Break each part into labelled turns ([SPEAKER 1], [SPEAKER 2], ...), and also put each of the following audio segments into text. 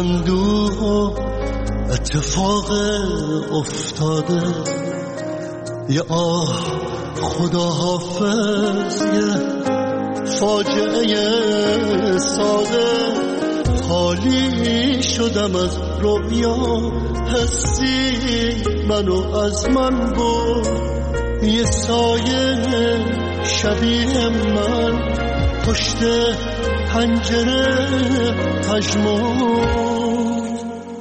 [SPEAKER 1] اندوه و اتفاق افتاده، یه آه خدا حافظ، یه فاجعه ساده. خالی شدم از رویا، حسی منو از من برد. یه سایه شبیه من پشت پنجره پژمرد.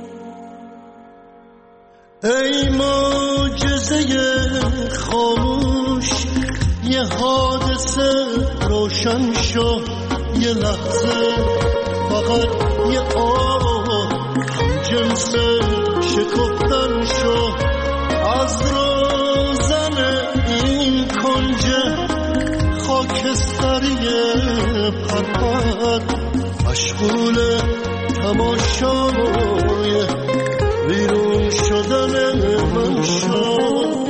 [SPEAKER 1] ای معجزه خاموش، یه حادثه روشن شد. یه لحظه فقط یه آه جنس شکفتن شد. از روزن این کنج خاکستری پرپر، مشغول تماشای بیرون شدن من شد.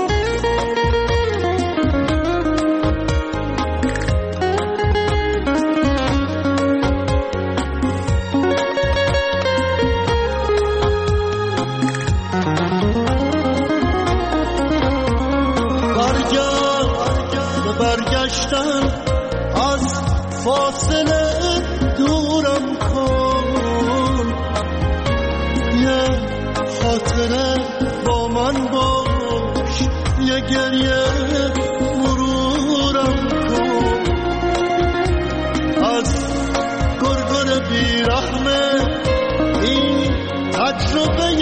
[SPEAKER 1] برگشتن از فاصله دورم کن، یه خاطره با من باش، یه گریه مرورم کن. از گرگر بیرحمه این تجربه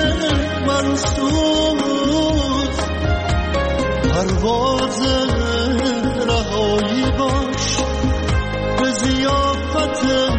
[SPEAKER 1] منسوز، پرواز رهایی باش به ضیافت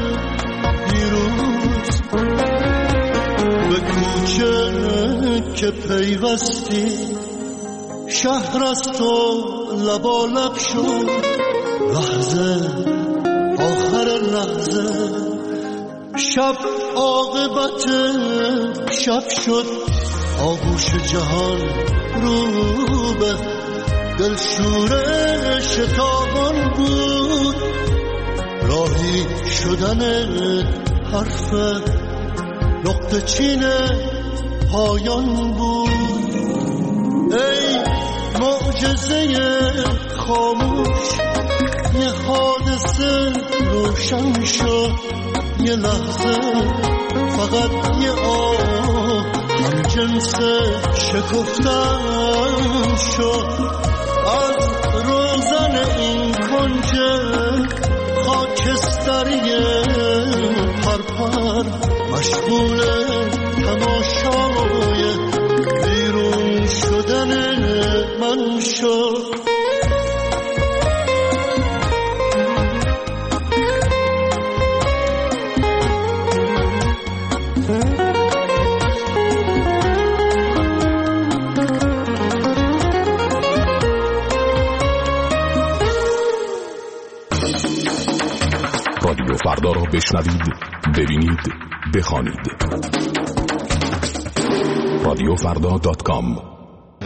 [SPEAKER 1] پیروز. به کوچه که پیوستی شهر از تو لبالب شد. لحظه آخر لحظه شب عاقبت شب شد. آغوش جهان رو به دلشور شتابان بود. راهی شدن حرف نقطه چین پایان بود. ای معجزه خاموش، یه حادثه روشن شد. یه لحظه فقط یه آه هم جنس شکفتن شد. از روزن این کنج خاکستری پرپر، مشغول تماشای بیرون شدن من شد.
[SPEAKER 2] رادیو فردا را بشنوید، ببینید، بخوانید. radiofrda.com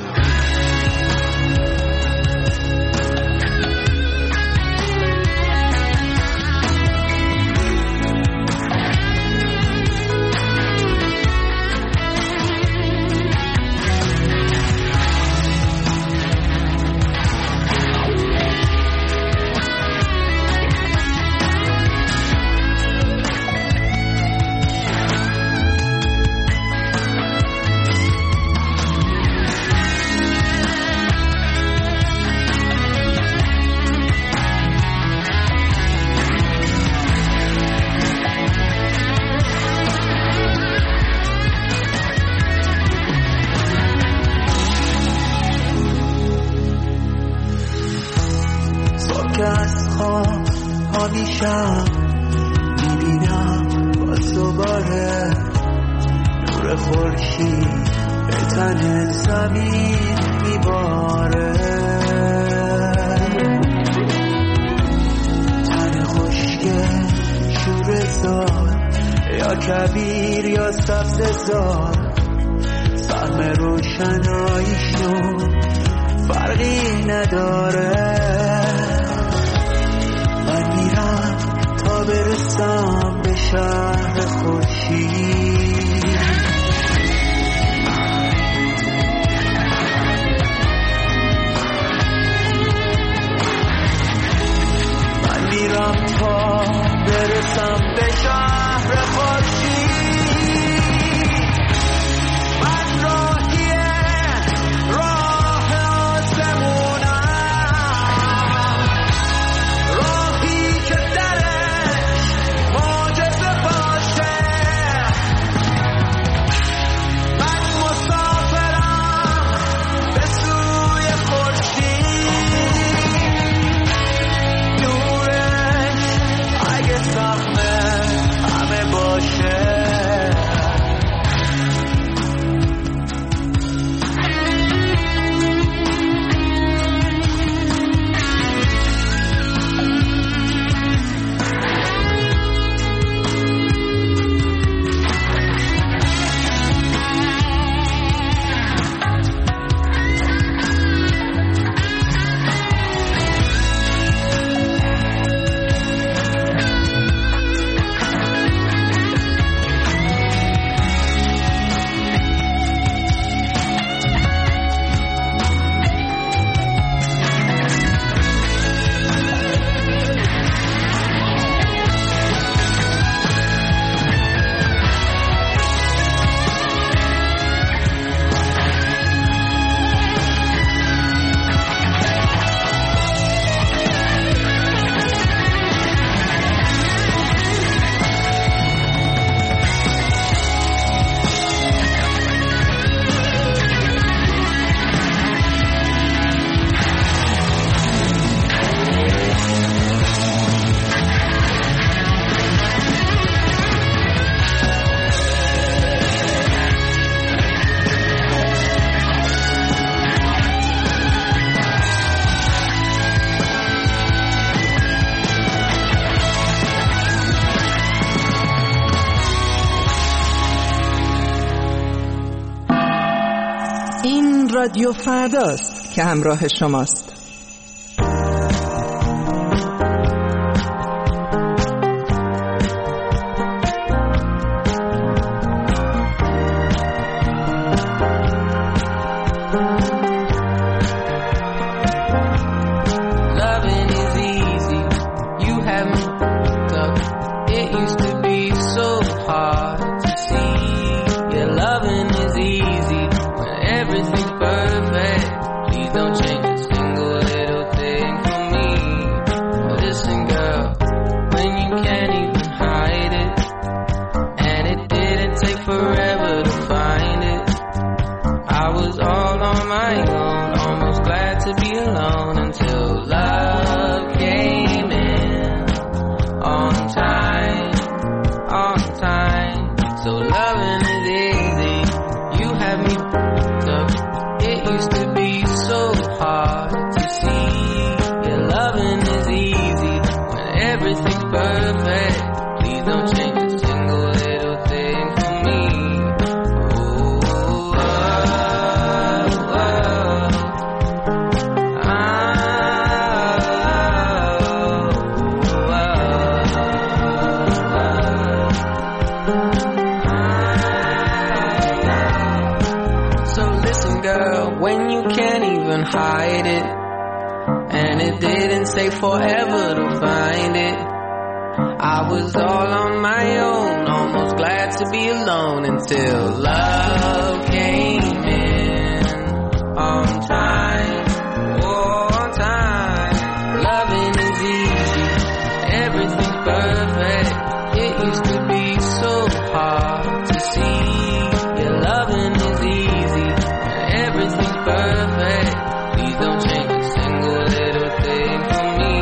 [SPEAKER 3] میشم میبینم باز دوباره نور خورشید به تن زمین میباره، تن خشک شوره‌زار یا کبیر یا سبزه‌زار، سهم روشناییشون فرقی نداره. من میرم تا برسم به شهر خورشید،
[SPEAKER 4] رادیو فرداست که همراه شماست.
[SPEAKER 5] Hide it, and it didn't take forever to find it. I was all on my own, almost glad to be alone until love came in on time, oh, on time. Loving is easy, everything's perfect. It used to be so hard to see. Yeah, loving is easy, everything's perfect. Don't change a single little thing for me.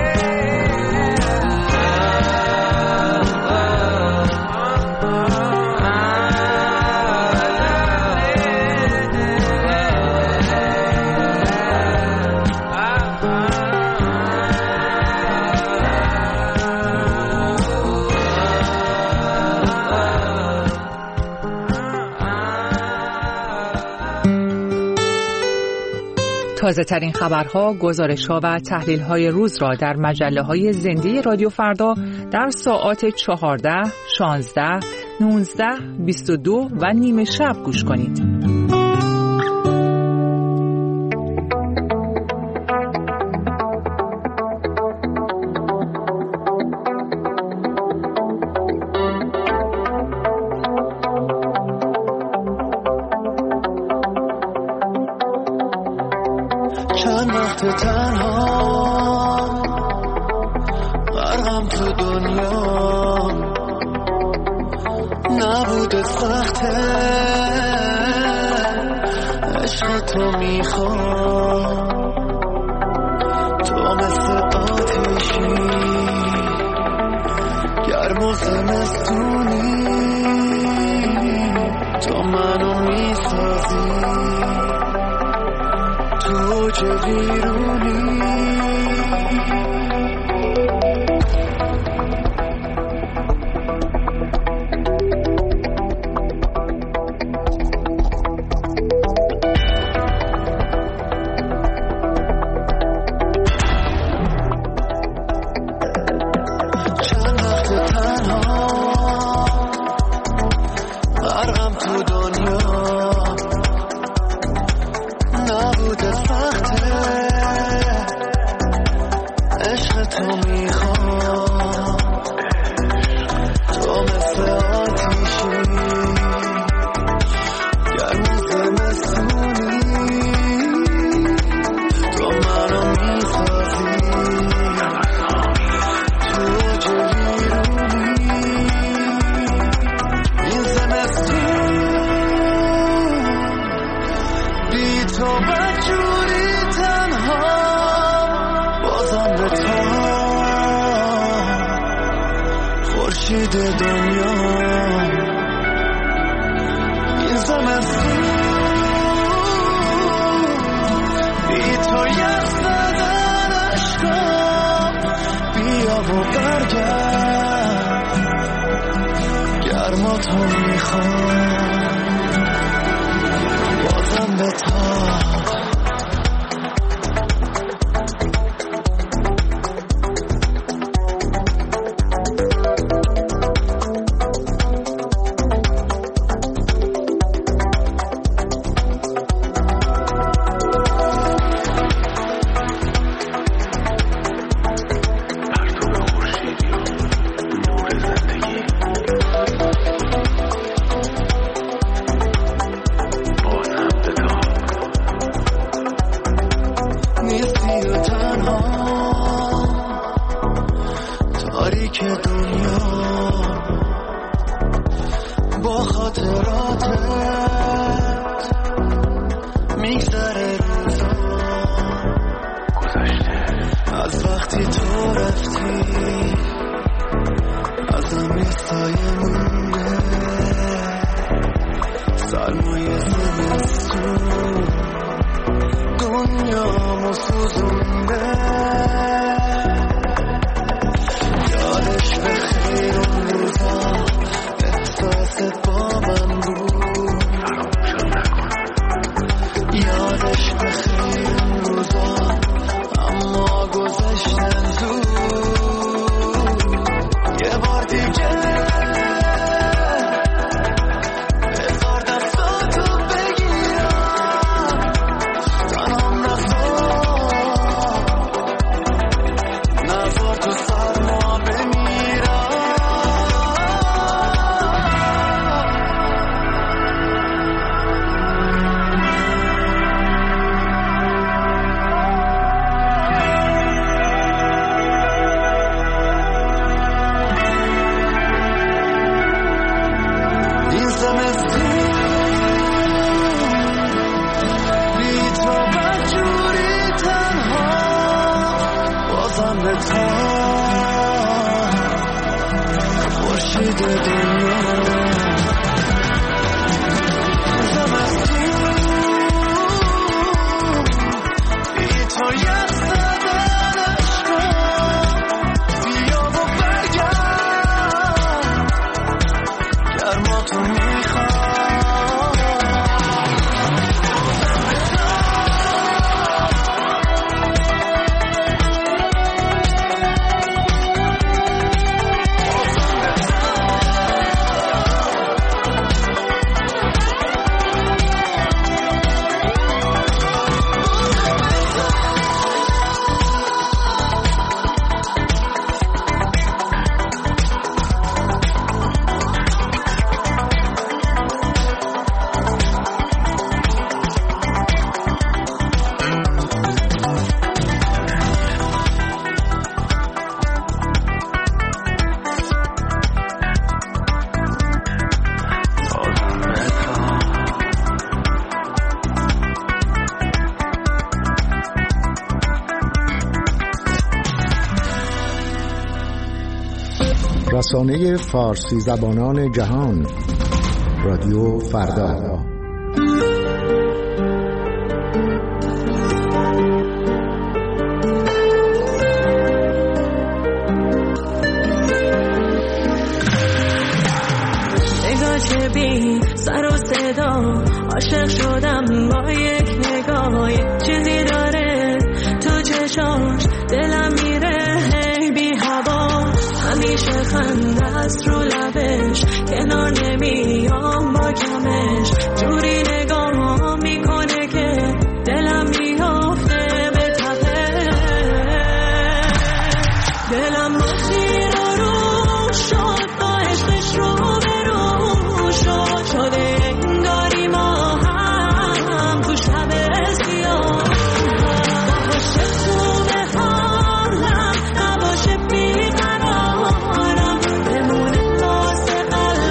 [SPEAKER 4] تازه ترین خبرها، گزارش‌ها و تحلیل‌های روز را در مجله‌های زنده رادیو فردا در ساعات 14, 16, 19, 22 و نیمه شب گوش کنید.
[SPEAKER 1] چند وقت تنها غرقم تو دنیا، نبوده سخته عشق تو میخوام، تو مثل آتیشی گرم و زمستونی، تو منو میسازی تو چه بیرونی. چند وقت تنها غرقم تو دنیا، نبوده سخته عشق تو میخوام، تو مثل آتیشی گرم و زمستونی، تو منو میسازی تو جلیرونی. این زمستون بی تو بجوری تنها، بازم به تو خورشید دنیا. این زمستون بی تو یخ زدن عشقم، بیا و برگرد گرما تو میخوام، بازم به تاب
[SPEAKER 6] رسانه فارسی زبانان جهان رادیو فردا.
[SPEAKER 7] نگاه بی سر و صدا عاشق شدم با یک نگاه، چیزی داره تو چشاش دلم میره بی هوا، همیشه خنده است رو لبش کنار نمیام با کمش، جوری نگاه میکنه که دلم میافته به تپه، دلم رو زیر رو شد با عشقش رو به رو شده انگاری ما هم تو شب سیاه، نباشه خوبه حالم نباشه بیقرارم، بمونه واسه قلبم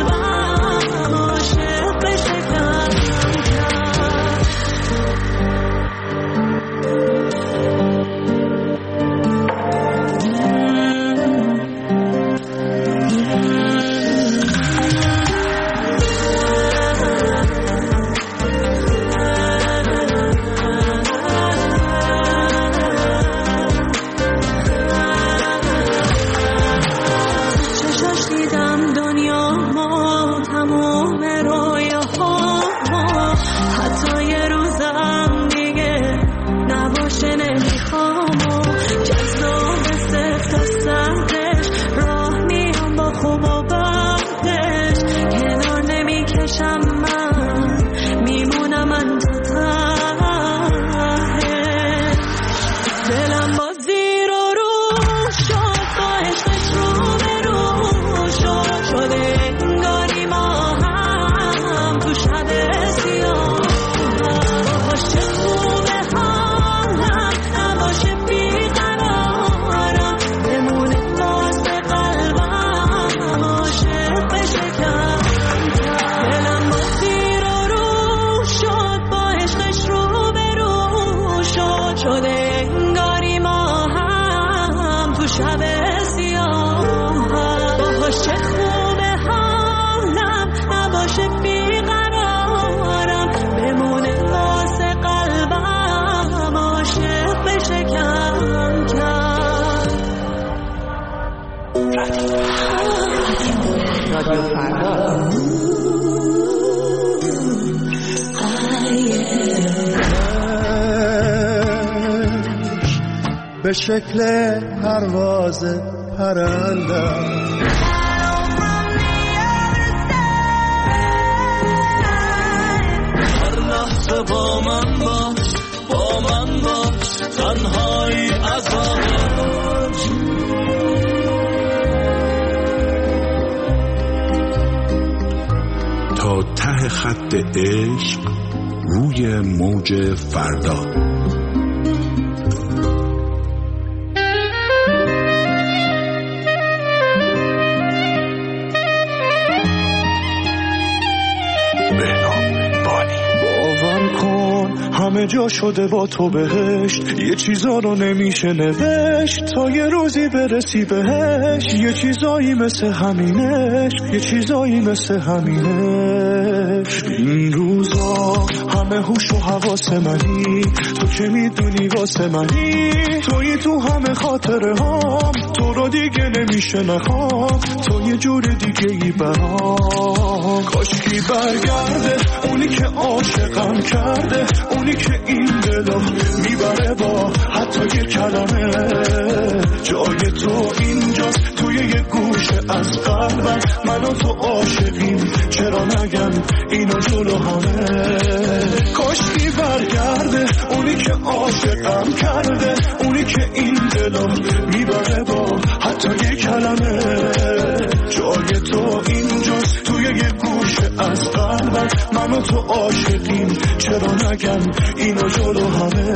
[SPEAKER 7] شده انگاری ما هم تو شب سیاه باشه خوبه حالم نباشه بیقرارم بمونه واسه قلبم عاشق بشه کم کم.
[SPEAKER 4] رادیو فردا
[SPEAKER 1] به شکل پرواز پرنده هر لحظه با من باش تنهایی عذابش
[SPEAKER 2] تا ته خط عشق روی موج فردا.
[SPEAKER 1] همه جا شده با تو بهشت، یه چیزا رو نمیشه نوشت تا یه روزی برسی بهش. یه چیزایی مثل همینش، یه چیزایی مثل همینش. این روزا همه هوش و حواس منی، تو که میدونی واسه منی، توی تو همه خاطره هام، تو رو دیگه نمیشه نخوام، تو یه جور دیگه ای برام. کاشکی برگرده اونی که عاشقم کرده، اونی که این دلو میبره با حتی یه کلمه. جای تو اینجاست توی یه گوشه از قلبم، من و تو عاشقیم چرا نگم اینو جلو همه. کاشکی برگرده اونی که عاشقم کرده، اونی که این دلو میبره با حتی یه کلمه. جای تو اینجاست توی یه گوشه از قلبم، من و تو عاشقیم چرا نگم اینو جلو همه.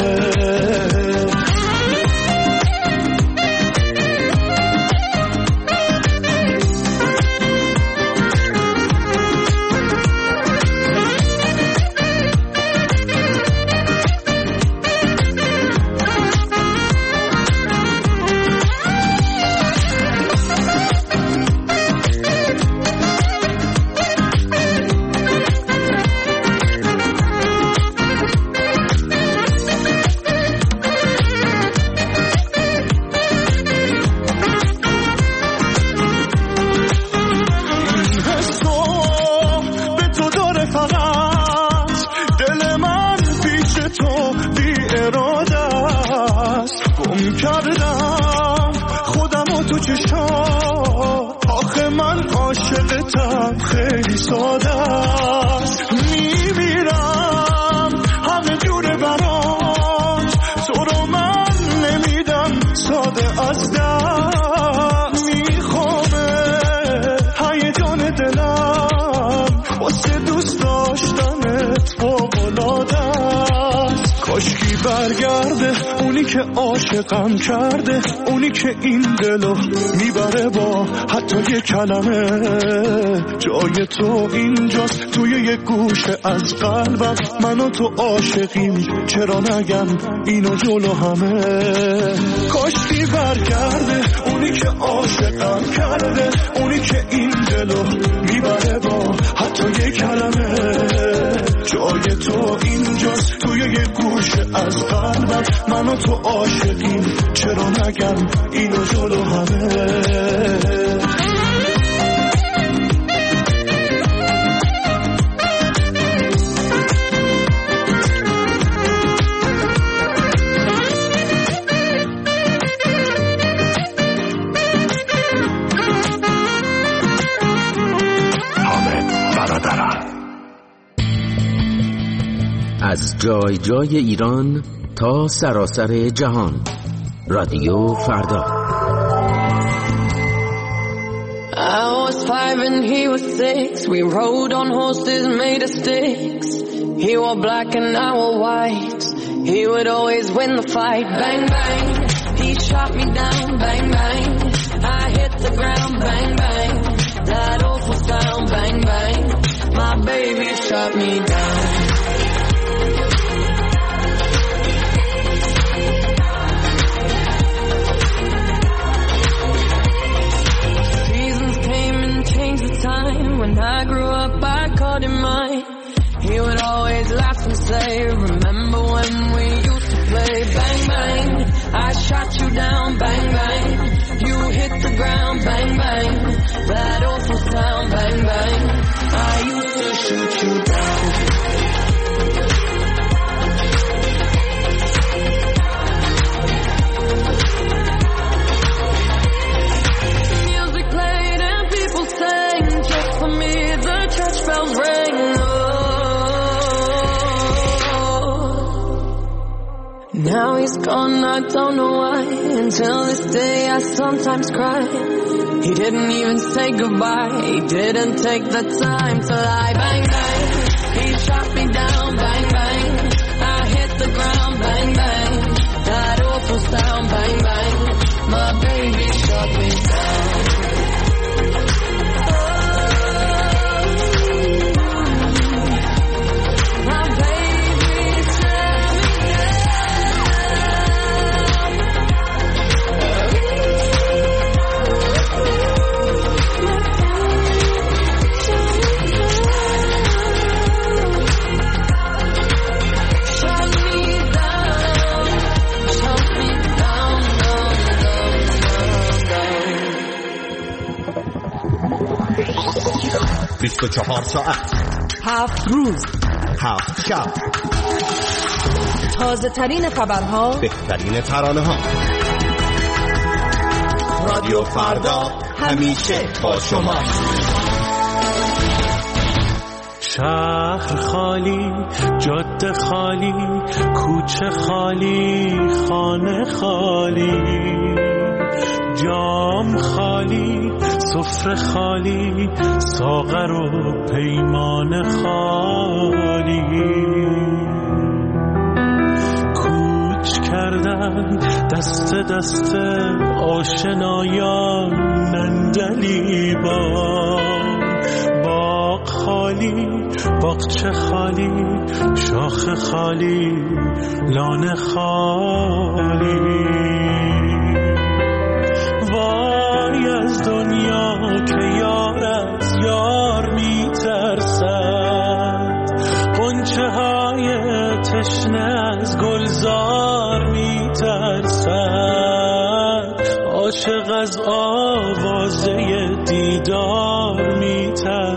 [SPEAKER 1] عاشقم کرده اونی که این دلو میبره با حتی یه کلمه. جای تو اینجاست توی یه گوشه از قلبم، من و تو عاشقیم چرا نگم اینو جلو همه. کاشکی برگرده اونی که عاشقم کرده، اونی که این دلو میبره با حتی یه کلمه. جای تو اینجاست توی یه گوشه از قلبم، من و تو عاشقیم چرا نگم اینو جلو همه.
[SPEAKER 8] از جای جای ایران تا سراسر جهان، رادیو فردا.
[SPEAKER 5] I was 5 and he was 6. We rode on horses made of sticks. He wore black and I wore white. He would always win the fight. Bang bang, he shot me down. Bang bang, I hit the ground. Bang bang, that awful sound. Bang bang, my baby shot me down. bang bang. I shot you down, bang bang. You hit the ground, bang bang. That awful sound, bang bang. I used to shoot you down. Music played and people sang. Just for me the church bells rang. Now he's gone, I don't know why. Until this day I sometimes cry. He didn't even say goodbye. He didn't take the time to lie. Bang bang, he shot me down. Bang bang, I hit the ground. Bang bang, that awful sound. Bang bang, my baby shot me down.
[SPEAKER 9] ساعت
[SPEAKER 4] 7 روز
[SPEAKER 9] 7 شب
[SPEAKER 4] تازه ترین خبرها،
[SPEAKER 9] بهترین ترانه ها. رادیو فردا همیشه با شما.
[SPEAKER 1] شهر خالی، جاده خالی، کوچه خالی، خانه خالی، جام خالی، سفره خالی، ساغر و پیمان خالی. کوچ کردن دست دست آشنایان نندلیبان. باغ خالی، باغچه خالی، شاخ خالی، لانه خالی. وای از دنیا که یار از یار می ترسد، غنچه های تشنه از گلزار می ترسد، عاشق از آوازه دیدار می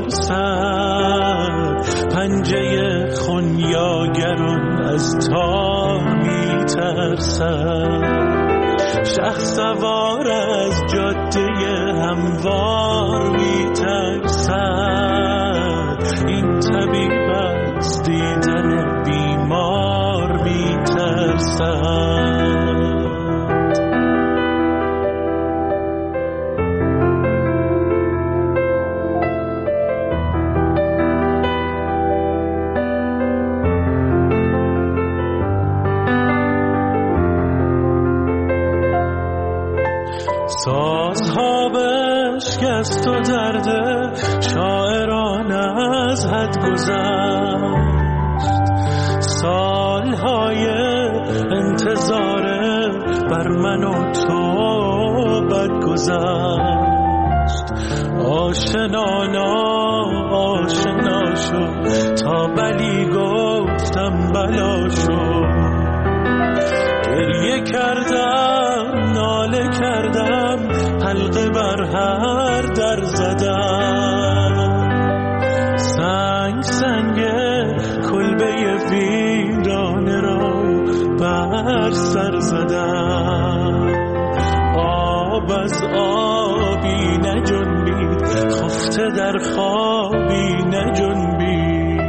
[SPEAKER 1] ترسد، پنجه خونیاگران از تار می ترسد. شهسوار از جاده هموار می ترسد، این طبیب از دیدن بیمار می ترسد. سازها بشکست و درده شاعران از حد گذشت، سالهای انتظار بر من و تو بد گذشت. آشنا شد تا بلی گفتم بلا شد، گریه کردم ناله کردم حلقه بر هر در زدم، سنگ کلبه ویرانه را بر سر زدم. آب از آبی نجنبید، خفته در خوابی نجنبید.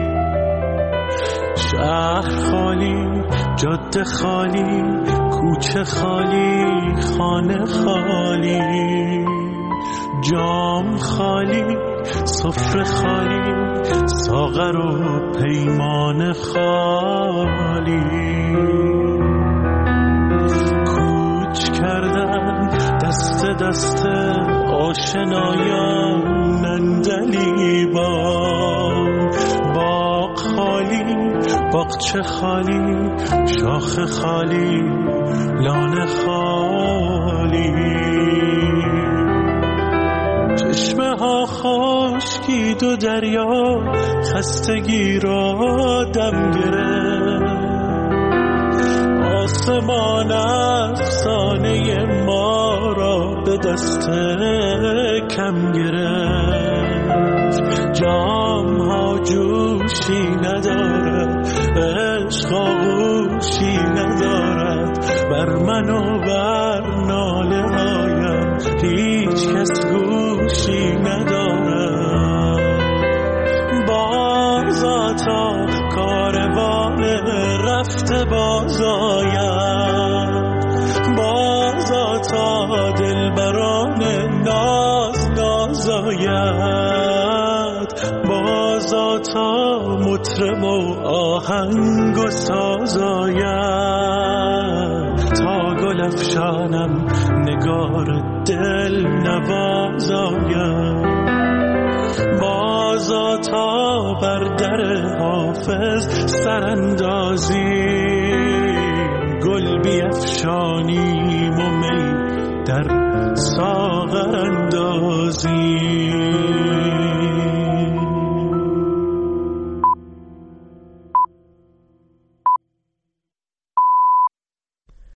[SPEAKER 1] شهر خالی، جاده خالی، کوچه خالی، خانه خالی، جام خالی، سفره خالی، ساغر و پیمان خالی. کوچ کردن دست دست آشنایان نندلیبان. باغ خالی، باغچه خالی، شاخ خالی، لانه خالی. چشمه ها خشکید و دریا خستگی را دم گرفت، آسمان افسانه ما را به دست کم گرفت. جام ها جوشی ندارد، عشق آغوشی ندارد، بر من و بر ناله هایم هیچ کس گوشی ندارد. بازا تا کاروان رفته باز آید، بازا تا دلبران ناز ناز آید، بازا تا مطرب و آهنگ و ساز آید، تا گل افشانم نگار دل نواز آید، بازا تا بر در حافظ سراندازی، گل بیفشانیم و می در ساغر اندازی.